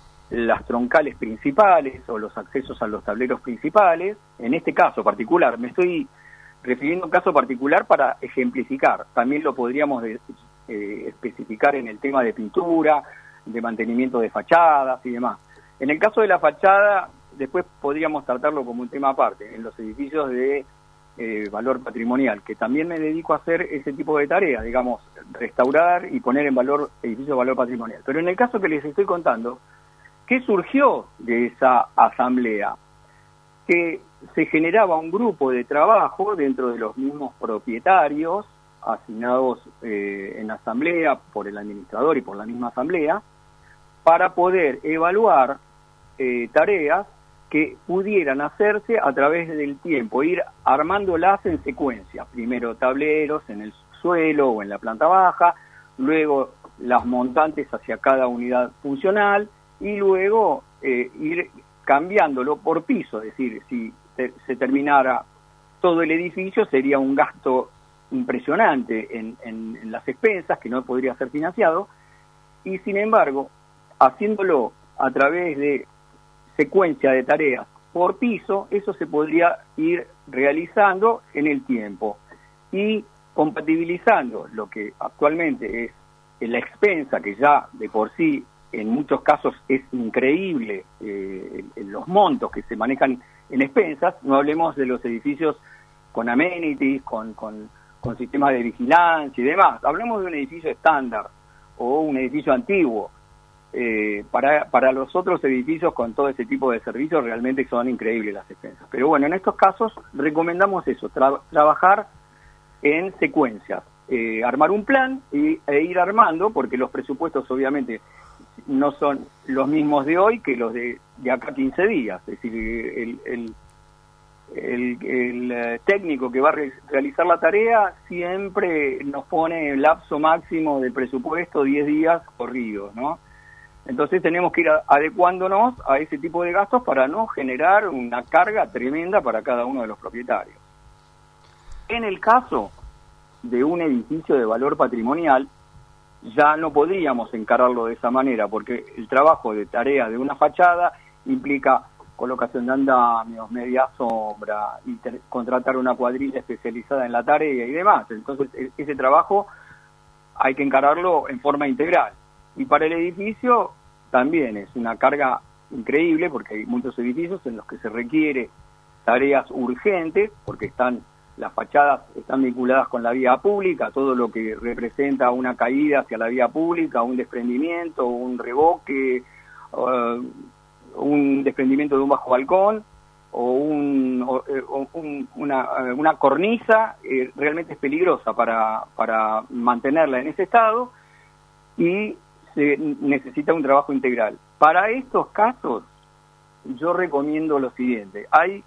las troncales principales o los accesos a los tableros principales. En este caso particular, me estoy refiriendo a un caso particular para ejemplificar. También lo podríamos de, eh, especificar en el tema de pintura, de mantenimiento de fachadas y demás. En el caso de la fachada, después podríamos tratarlo como un tema aparte, en los edificios de eh, valor patrimonial, que también me dedico a hacer ese tipo de tareas, digamos, restaurar y poner en valor edificios de valor patrimonial. Pero en el caso que les estoy contando, ¿qué surgió de esa asamblea? Que se generaba un grupo de trabajo dentro de los mismos propietarios, asignados eh, en asamblea por el administrador y por la misma asamblea, para poder evaluar eh, tareas que pudieran hacerse a través del tiempo, ir armándolas en secuencia. Primero tableros en el suelo o en la planta baja, luego las montantes hacia cada unidad funcional y luego eh, ir cambiándolo por piso. Es decir, si te, se terminara todo el edificio sería un gasto impresionante en, en, en las expensas que no podría ser financiado, y sin embargo, haciéndolo a través de secuencia de tareas por piso, eso se podría ir realizando en el tiempo y compatibilizando lo que actualmente es la expensa, que ya de por sí en muchos casos es increíble, eh, en los montos que se manejan en expensas. No hablemos de los edificios con amenities, con, con, con sistemas de vigilancia y demás. Hablemos de un edificio estándar o un edificio antiguo. Eh, para, para los otros edificios con todo ese tipo de servicios realmente son increíbles las expensas. Pero bueno, en estos casos recomendamos eso, tra- trabajar en secuencias, eh, armar un plan y, e ir armando, porque los presupuestos obviamente no son los mismos de hoy que los de, de acá quince días. Es decir, el, el, el, el eh, técnico que va a re- realizar la tarea siempre nos pone el lapso máximo del presupuesto diez días corridos, ¿no? Entonces tenemos que ir a, adecuándonos a ese tipo de gastos para no generar una carga tremenda para cada uno de los propietarios. En el caso de un edificio de valor patrimonial, ya no podríamos encararlo de esa manera, porque el trabajo de tarea de una fachada implica colocación de andamios, media sombra, y ter- contratar una cuadrilla especializada en la tarea y demás. Entonces e- ese trabajo hay que encararlo en forma integral. Y para el edificio también es una carga increíble, porque hay muchos edificios en los que se requiere tareas urgentes, porque están las fachadas están vinculadas con la vía pública, todo lo que representa una caída hacia la vía pública, un desprendimiento, un revoque, uh, un desprendimiento de un bajo balcón o, un, o, o un, una, una cornisa, eh, realmente es peligrosa para, para mantenerla en ese estado, y se necesita un trabajo integral. Para estos casos, yo recomiendo lo siguiente. Hay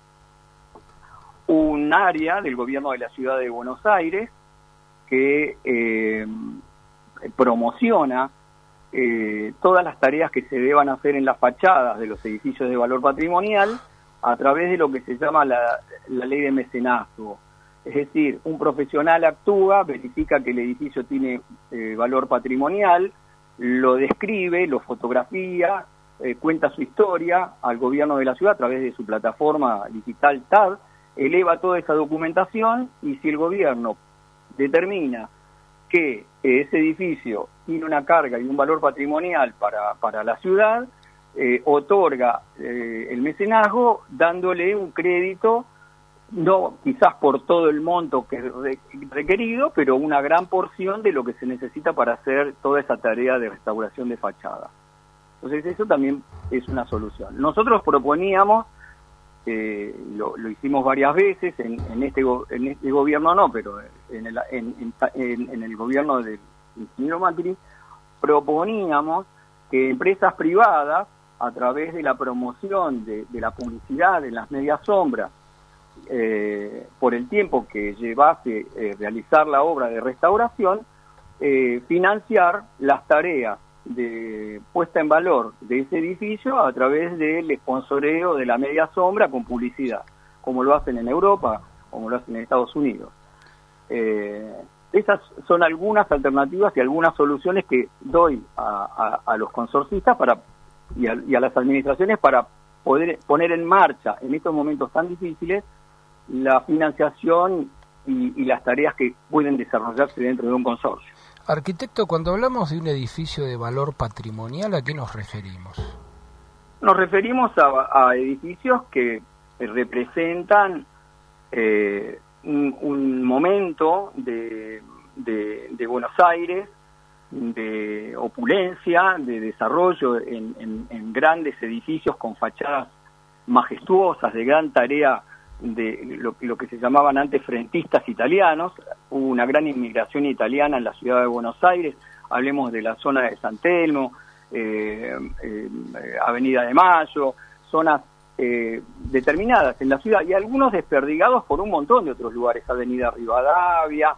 un área del gobierno de la ciudad de Buenos Aires que eh, promociona eh, todas las tareas que se deban hacer en las fachadas de los edificios de valor patrimonial a través de lo que se llama la, la ley de mecenazgo. Es decir, un profesional actúa, verifica que el edificio tiene eh, valor patrimonial, lo describe, lo fotografía, eh, cuenta su historia al gobierno de la ciudad a través de su plataforma digital T A D, eleva toda esa documentación, y si el gobierno determina que ese edificio tiene una carga y un valor patrimonial para, para la ciudad, eh, otorga eh, el mecenazgo dándole un crédito no quizás por todo el monto que es re- requerido, pero una gran porción de lo que se necesita para hacer toda esa tarea de restauración de fachada. Entonces eso también es una solución. Nosotros proponíamos, eh, lo, lo hicimos varias veces, en, en, este, go- en este gobierno no, pero en el, en, en, en, en el gobierno del ingeniero Macri, proponíamos que empresas privadas, a través de la promoción de, de la publicidad en las medias sombras, eh, por el tiempo que llevase eh, realizar la obra de restauración, eh, financiar las tareas de puesta en valor de ese edificio a través del sponsoreo de la media sombra con publicidad, como lo hacen en Europa, como lo hacen en Estados Unidos. Eh, esas son algunas alternativas y algunas soluciones que doy a, a, a los consorcistas para y a, y a las administraciones para poder poner en marcha en estos momentos tan difíciles la financiación y, y las tareas que pueden desarrollarse dentro de un consorcio. Arquitecto, cuando hablamos de un edificio de valor patrimonial, ¿a qué nos referimos? Nos referimos a, a edificios que representan eh, un, un momento de, de, de Buenos Aires, de opulencia, de desarrollo en, en, en grandes edificios con fachadas majestuosas, de gran tarea de lo, lo que se llamaban antes frentistas italianos. Hubo una gran inmigración italiana en la ciudad de Buenos Aires, hablemos de la zona de San Telmo, eh, eh, Avenida de Mayo, zonas eh, determinadas en la ciudad, y algunos desperdigados por un montón de otros lugares, Avenida Rivadavia.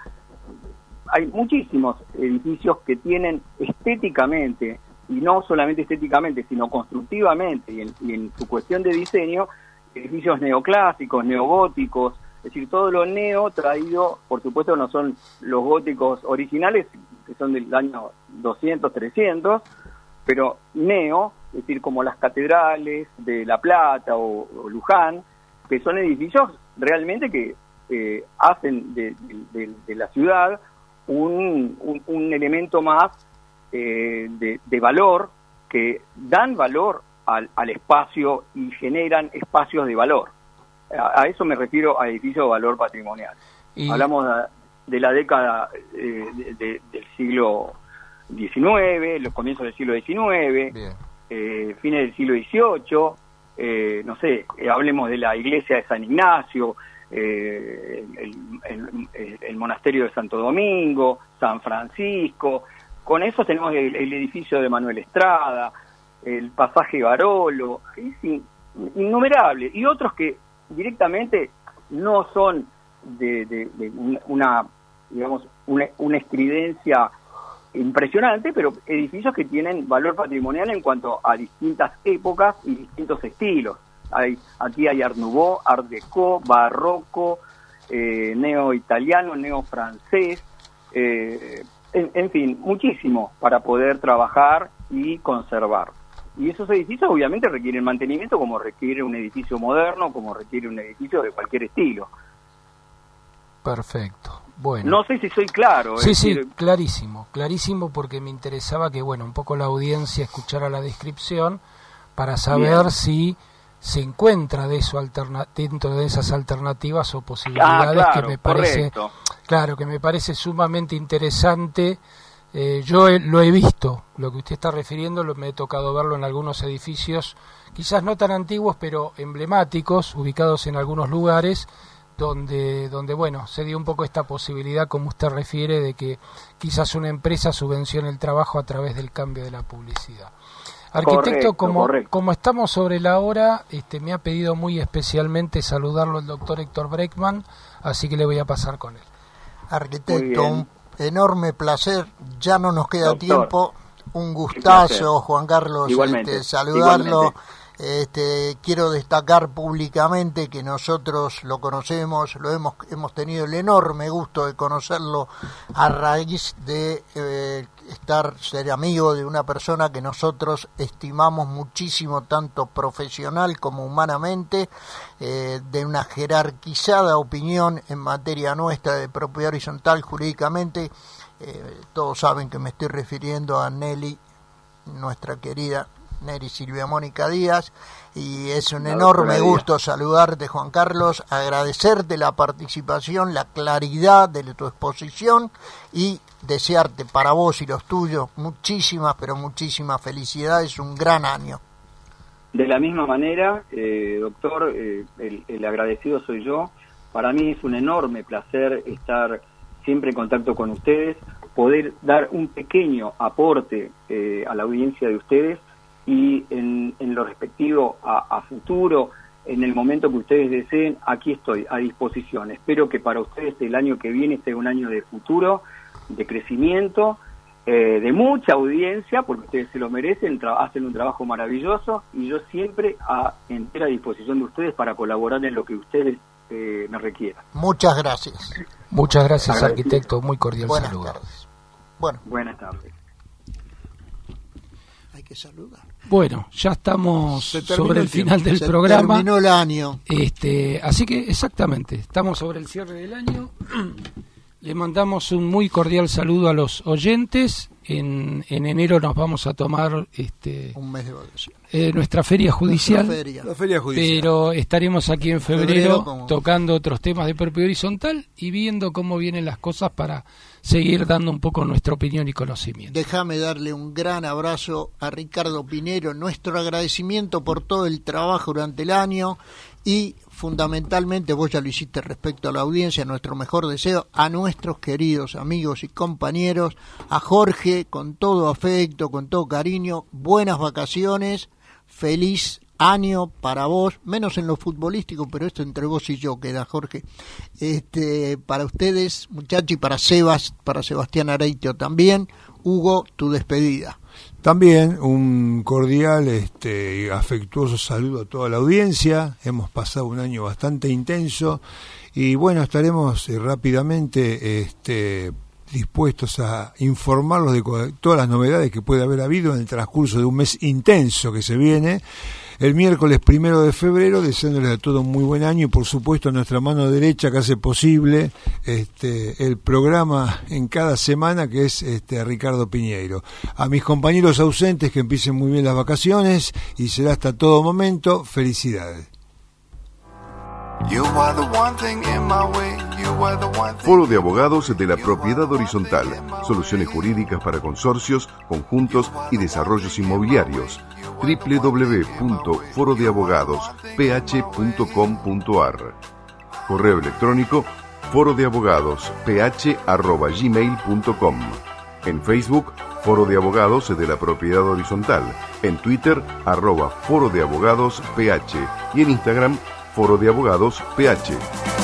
Hay muchísimos edificios que tienen estéticamente, y no solamente estéticamente, sino constructivamente, y en, y en su cuestión de diseño, edificios neoclásicos, neogóticos, es decir, todo lo neo traído, por supuesto no son los góticos originales, que son del año doscientos, trescientos, pero neo, es decir, como las catedrales de La Plata o, o Luján, que son edificios realmente que eh, hacen de, de, de, de la ciudad un, un, un elemento más eh, de, de valor, que dan valor al, al espacio y generan espacios de valor. A, a eso me refiero a edificios de valor patrimonial. Y... Hablamos de, de la década eh, de, de, del siglo diecinueve, los comienzos del siglo diecinueve, eh, fines del siglo dieciocho, eh, no sé, eh, hablemos de la iglesia de San Ignacio, eh, el, el, el, el monasterio de Santo Domingo, San Francisco. Con eso tenemos el, el edificio de Manuel Estrada, el pasaje Barolo, es in, innumerable, y otros que directamente no son de, de, de una, digamos, una, una estridencia impresionante, pero edificios que tienen valor patrimonial en cuanto a distintas épocas y distintos estilos. Hay, aquí hay Art Nouveau, Art Deco, barroco, eh, neo-italiano, neo-francés, eh, en, en fin, muchísimo para poder trabajar y conservar. Y esos edificios obviamente requieren mantenimiento, como requiere un edificio moderno, como requiere un edificio de cualquier estilo. Perfecto. Bueno. No sé si soy claro. Sí, sí, decir... clarísimo, clarísimo, porque me interesaba que, bueno, un poco la audiencia escuchara la descripción para saber Bien. si se encuentra de eso alterna... dentro de esas alternativas o posibilidades ah, claro, que me parece, correcto. claro, que me parece sumamente interesante. Eh, yo he, lo he visto, lo que usted está refiriendo, lo, me he tocado verlo en algunos edificios, quizás no tan antiguos, pero emblemáticos, ubicados en algunos lugares, donde, donde bueno, se dio un poco esta posibilidad, como usted refiere, de que quizás una empresa subvencione el trabajo a través del cambio de la publicidad. Arquitecto, correcto, como, correcto. como estamos sobre la hora, este, me ha pedido muy especialmente saludarlo el doctor Héctor Breckman, así que le voy a pasar con él. Arquitecto, un enorme placer, ya no nos queda Doctor, tiempo, un gustazo, Juan Carlos, este, saludarlo. Igualmente. Este, quiero destacar públicamente que nosotros lo conocemos, lo hemos hemos tenido el enorme gusto de conocerlo a raíz de eh, estar ser amigo de una persona que nosotros estimamos muchísimo, tanto profesional como humanamente, eh, de una jerarquizada opinión en materia nuestra de propiedad horizontal jurídicamente. Eh, todos saben que me estoy refiriendo a Nelly, nuestra querida Neri Silvia Mónica Díaz, y es un La enorme doctora gusto Díaz. saludarte, Juan Carlos, agradecerte la participación, la claridad de tu exposición y desearte para vos y los tuyos muchísimas, pero muchísimas felicidades, un gran año. De la misma manera, eh, doctor, eh, el, el agradecido soy yo. Para mí es un enorme placer estar siempre en contacto con ustedes, poder dar un pequeño aporte eh, a la audiencia de ustedes y en, en lo respectivo a, a futuro, en el momento que ustedes deseen, aquí estoy a disposición. Espero que para ustedes el año que viene sea un año de futuro, de crecimiento, eh, de mucha audiencia, porque ustedes se lo merecen, tra- hacen un trabajo maravilloso y yo siempre a entera disposición de ustedes para colaborar en lo que ustedes eh, me requieran. Muchas gracias. Muchas gracias, Agradecido. arquitecto. Muy cordial Buenas saludo. tardes. Bueno, Buenas tardes. hay que saludar. Bueno, ya estamos Se terminó sobre el el tiempo. final del Se programa. terminó el año. Este, así que exactamente, estamos sobre el cierre del año. Le mandamos un muy cordial saludo a los oyentes. En, en enero nos vamos a tomar este, Un mes de vacaciones. eh, nuestra feria judicial, Nuestra feria. La feria judicial. pero estaremos aquí en febrero, Febrero, como- tocando otros temas de propiedad horizontal y viendo cómo vienen las cosas para seguir dando un poco nuestra opinión y conocimiento. Déjame darle un gran abrazo a Ricardo Pinero, nuestro agradecimiento por todo el trabajo durante el año y fundamentalmente, vos ya lo hiciste respecto a la audiencia, nuestro mejor deseo a nuestros queridos amigos y compañeros, a Jorge, con todo afecto, con todo cariño, buenas vacaciones, feliz año para vos, menos en lo futbolístico, pero esto entre vos y yo queda, Jorge. Este, para ustedes, muchachos, y para Sebas, para Sebastián Areitio también. Hugo, tu despedida. También un cordial este, y afectuoso saludo a toda la audiencia. Hemos pasado un año bastante intenso y bueno, estaremos eh, rápidamente este, dispuestos a informarlos de co- todas las novedades que puede haber habido en el transcurso de un mes intenso que se viene. El miércoles primero de febrero, deseándoles a todos un muy buen año y por supuesto a nuestra mano derecha que hace posible este, el programa en cada semana, que es este, Ricardo Piñeiro. A mis compañeros ausentes, que empiecen muy bien las vacaciones y será hasta todo momento. Felicidades. You are the one thing in my way. You are the one thing. Foro de Abogados de la Propiedad Horizontal. Soluciones jurídicas para consorcios, conjuntos y desarrollos inmobiliarios. doble u doble u doble u punto foro de abogados p h punto com punto a r. Correo electrónico foro de abogados p h arroba gmail punto com. En Facebook, Foro de Abogados de la Propiedad Horizontal. En Twitter, arroba Foro de Abogados P H. Y en Instagram, Foro de Abogados P H.